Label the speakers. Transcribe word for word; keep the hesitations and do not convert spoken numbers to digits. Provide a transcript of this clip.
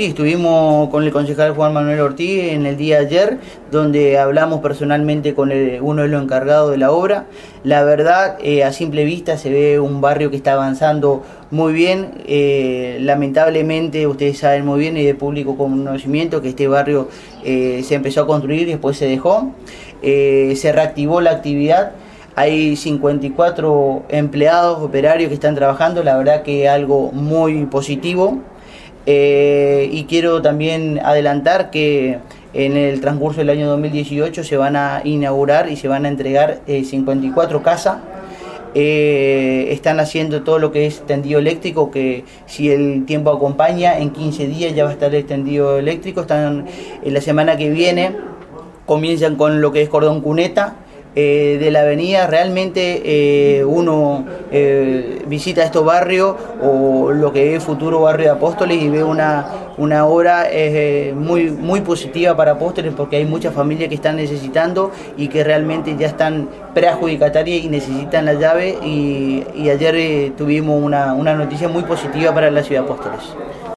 Speaker 1: Sí, estuvimos con el concejal Juan Manuel Ortiz en el día de ayer, donde hablamos personalmente con el, uno de los encargados de la obra. La verdad, eh, a simple vista se ve un barrio que está avanzando muy bien. Eh, lamentablemente, ustedes saben muy bien y de público conocimiento que este barrio eh, se empezó a construir y después se dejó. Eh, se reactivó la actividad. Hay cincuenta y cuatro empleados, operarios que están trabajando, la verdad que es algo muy positivo. Eh, y quiero también adelantar que en el transcurso del año dos mil dieciocho se van a inaugurar y se van a entregar eh, cincuenta y cuatro casas. Eh, están haciendo todo lo que es tendido eléctrico, que si el tiempo acompaña, en quince días ya va a estar el tendido eléctrico. Están en la semana que viene, comienzan con lo que es cordón cuneta. Eh, de la avenida. Realmente eh, uno eh, visita estos barrios o lo que es futuro barrio de Apóstoles y ve una, una obra eh, muy, muy positiva para Apóstoles, porque hay muchas familias que están necesitando y que realmente ya están preadjudicatarias y necesitan la llave, y, y ayer eh, tuvimos una, una noticia muy positiva para la ciudad de Apóstoles.